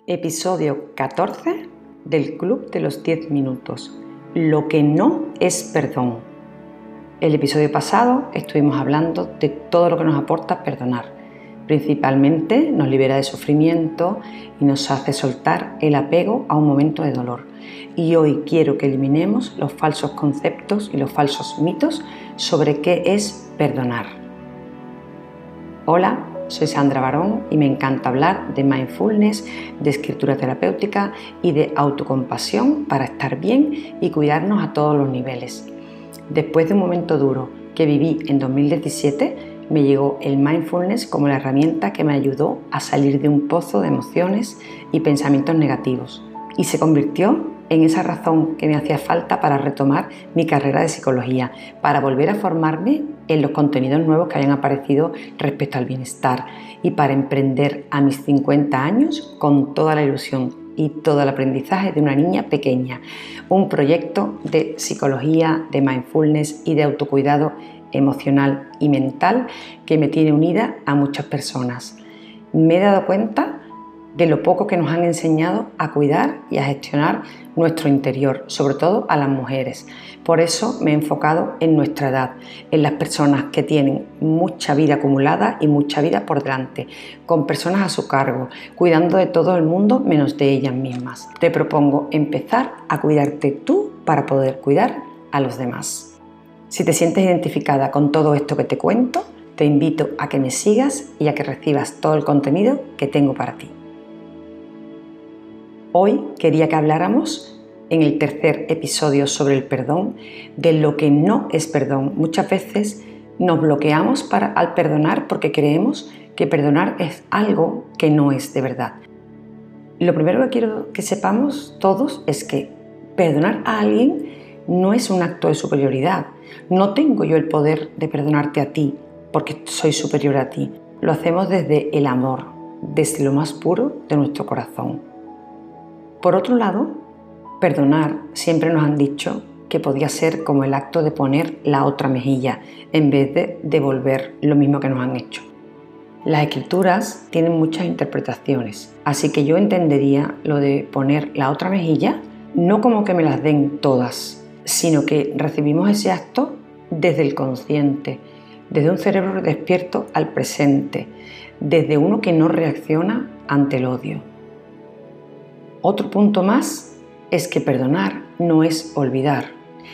Episodio 14 del Club de los 10 minutos. Lo que no es perdón. El episodio pasado estuvimos hablando de todo lo que nos aporta perdonar. Principalmente nos libera de sufrimiento y nos hace soltar el apego a un momento de dolor. Y hoy quiero que eliminemos los falsos conceptos y los falsos mitos sobre qué es perdonar. Hola, soy Sandra Barón y me encanta hablar de mindfulness, de escritura terapéutica y de autocompasión para estar bien y cuidarnos a todos los niveles. Después de un momento duro que viví en 2017, me llegó el mindfulness como la herramienta que me ayudó a salir de un pozo de emociones y pensamientos negativos y se convirtió en esa razón que me hacía falta para retomar mi carrera de psicología, para volver a formarme en los contenidos nuevos que habían aparecido respecto al bienestar y para emprender a mis 50 años con toda la ilusión y todo el aprendizaje de una niña pequeña, un proyecto de psicología, de mindfulness y de autocuidado emocional y mental que me tiene unida a muchas personas. Me he dado cuenta de lo poco que nos han enseñado a cuidar y a gestionar nuestro interior, sobre todo a las mujeres. Por eso me he enfocado en nuestra edad, en las personas que tienen mucha vida acumulada y mucha vida por delante, con personas a su cargo, cuidando de todo el mundo menos de ellas mismas. Te propongo empezar a cuidarte tú para poder cuidar a los demás. Si te sientes identificada con todo esto que te cuento, te invito a que me sigas y a que recibas todo el contenido que tengo para ti. Hoy quería que habláramos en el tercer episodio sobre el perdón de lo que no es perdón. Muchas veces nos bloqueamos al perdonar porque creemos que perdonar es algo que no es de verdad. Lo primero que quiero que sepamos todos es que perdonar a alguien no es un acto de superioridad. No tengo yo el poder de perdonarte a ti porque soy superior a ti. Lo hacemos desde el amor, desde lo más puro de nuestro corazón. Por otro lado, perdonar siempre nos han dicho que podía ser como el acto de poner la otra mejilla en vez de devolver lo mismo que nos han hecho. Las escrituras tienen muchas interpretaciones, así que yo entendería lo de poner la otra mejilla no como que me las den todas, sino que recibimos ese acto desde el consciente, desde un cerebro despierto al presente, desde uno que no reacciona ante el odio. Otro punto más es que perdonar no es olvidar,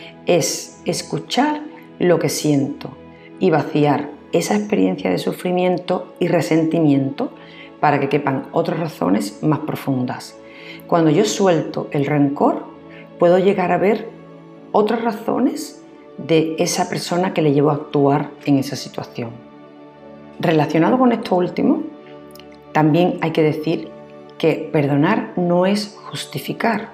es escuchar lo que siento y vaciar esa experiencia de sufrimiento y resentimiento para que quepan otras razones más profundas. Cuando yo suelto el rencor, puedo llegar a ver otras razones de esa persona que le llevó a actuar en esa situación. Relacionado con esto último, también hay que decir que perdonar no es justificar,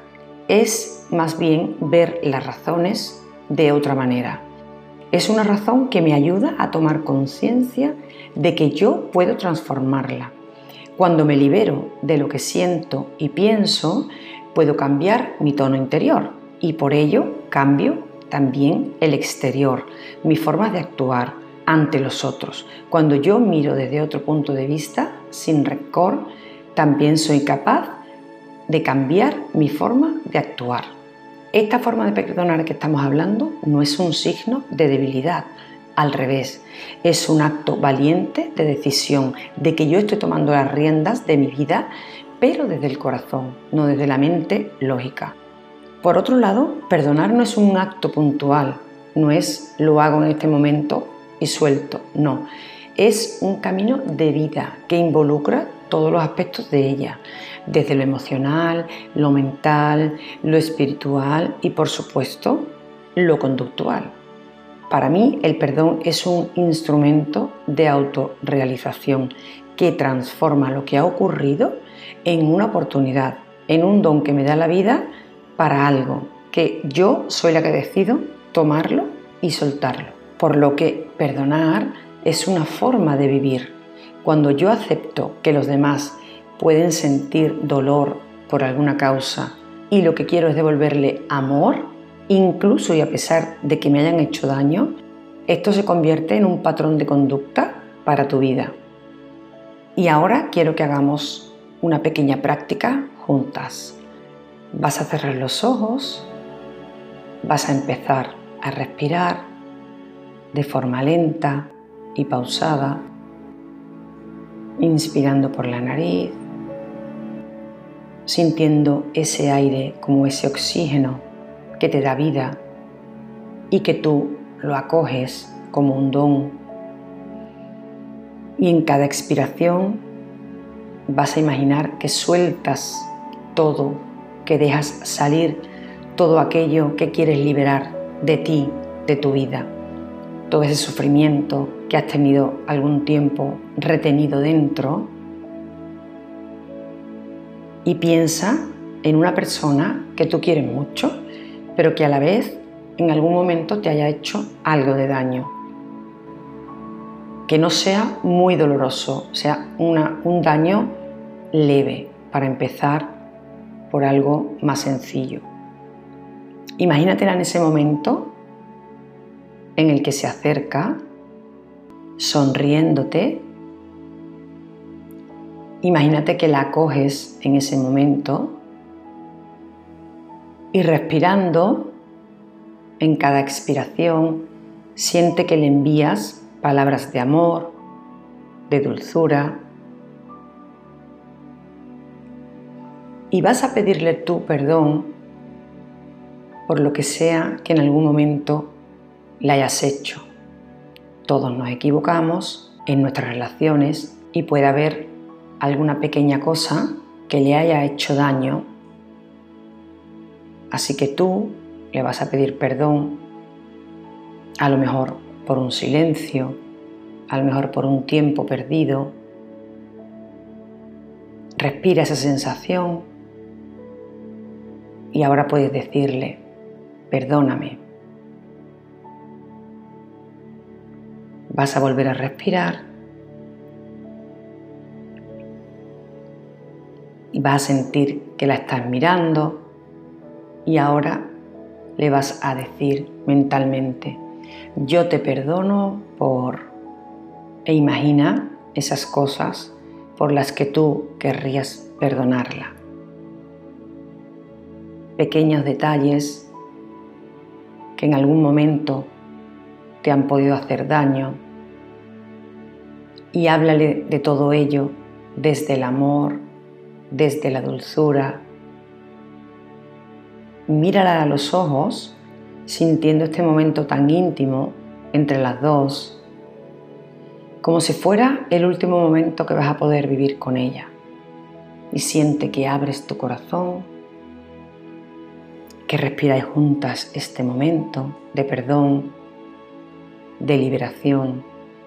es más bien ver las razones de otra manera. Es una razón que me ayuda a tomar conciencia de que yo puedo transformarla. Cuando me libero de lo que siento y pienso, puedo cambiar mi tono interior y por ello cambio también el exterior, mi forma de actuar ante los otros. Cuando yo miro desde otro punto de vista, sin rencor, también soy capaz de cambiar mi forma de actuar. Esta forma de perdonar que estamos hablando no es un signo de debilidad, al revés, es un acto valiente de decisión, de que yo estoy tomando las riendas de mi vida, pero desde el corazón, no desde la mente lógica. Por otro lado, perdonar no es un acto puntual, no es lo hago en este momento y suelto, no. Es un camino de vida que involucra todos los aspectos de ella, desde lo emocional, lo mental, lo espiritual y, por supuesto, lo conductual. Para mí, el perdón es un instrumento de autorrealización que transforma lo que ha ocurrido en una oportunidad, en un don que me da la vida para algo que yo soy la que decido tomarlo y soltarlo. Por lo que perdonar es una forma de vivir. Cuando yo acepto que los demás pueden sentir dolor por alguna causa y lo que quiero es devolverle amor, incluso y a pesar de que me hayan hecho daño, esto se convierte en un patrón de conducta para tu vida. Y ahora quiero que hagamos una pequeña práctica juntas. Vas a cerrar los ojos, vas a empezar a respirar de forma lenta y pausada, inspirando por la nariz, sintiendo ese aire como ese oxígeno que te da vida y que tú lo acoges como un don. Y en cada expiración vas a imaginar que sueltas todo, que dejas salir todo aquello que quieres liberar de ti, de tu vida. Todo ese sufrimiento que has tenido algún tiempo retenido dentro. Y piensa en una persona que tú quieres mucho, pero que a la vez en algún momento te haya hecho algo de daño. Que no sea muy doloroso, sea un daño leve, para empezar por algo más sencillo. Imagínatela en ese momento en el que se acerca, sonriéndote. Imagínate que la acoges en ese momento y respirando en cada expiración, siente que le envías palabras de amor, de dulzura, y vas a pedirle tú perdón por lo que sea que en algún momento le hayas hecho. Todos nos equivocamos en nuestras relaciones y puede haber alguna pequeña cosa que le haya hecho daño. Así que tú le vas a pedir perdón, a lo mejor por un silencio, a lo mejor por un tiempo perdido. Respira esa sensación y ahora puedes decirle: perdóname. Vas a volver a respirar y vas a sentir que la estás mirando y ahora le vas a decir mentalmente: yo te perdono por... E imagina esas cosas por las que tú querrías perdonarla. Pequeños detalles que en algún momento te han podido hacer daño, y háblale de todo ello desde el amor, desde la dulzura. Mírala a los ojos, sintiendo este momento tan íntimo entre las dos, como si fuera el último momento que vas a poder vivir con ella. Y siente que abres tu corazón, que respiráis juntas este momento de perdón, de liberación.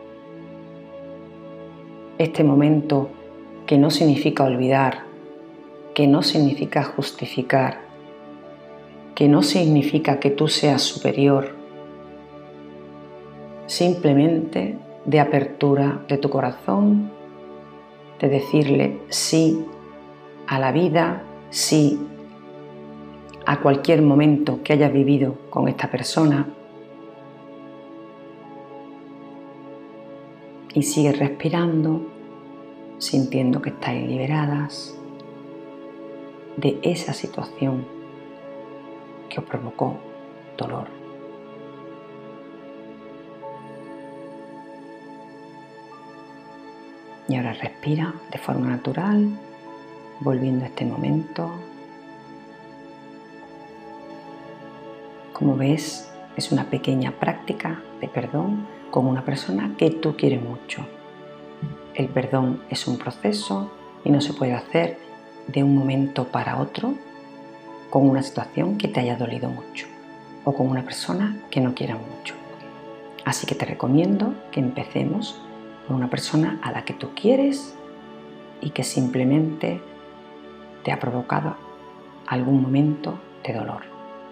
Este momento que no significa olvidar, que no significa justificar, que no significa que tú seas superior, simplemente de apertura de tu corazón, de decirle sí a la vida, sí a cualquier momento que hayas vivido con esta persona. Y sigues respirando, sintiendo que estáis liberadas de esa situación que os provocó dolor. Y ahora respira de forma natural, volviendo a este momento. Como ves, es una pequeña práctica de perdón con una persona que tú quieres mucho. El perdón es un proceso y no se puede hacer de un momento para otro con una situación que te haya dolido mucho o con una persona que no quieras mucho. Así que te recomiendo que empecemos con una persona a la que tú quieres y que simplemente te ha provocado algún momento de dolor.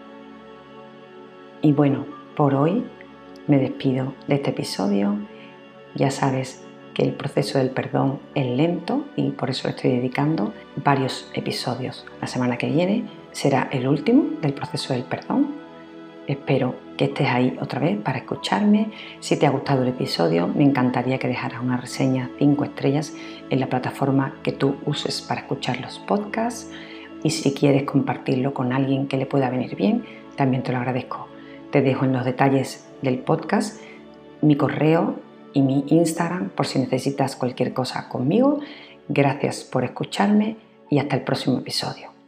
Y bueno, por hoy me despido de este episodio. Ya sabes que el proceso del perdón es lento y por eso estoy dedicando varios episodios. La semana que viene será el último del proceso del perdón Espero que estés ahí otra vez para escucharme. Si te ha gustado el episodio, me encantaría que dejaras una reseña 5 estrellas en la plataforma que tú uses para escuchar los podcasts. Y si quieres compartirlo con alguien que le pueda venir bien, también te lo agradezco. Te dejo en los detalles del podcast mi correo y mi Instagram por si necesitas cualquier cosa conmigo. Gracias por escucharme y hasta el próximo episodio.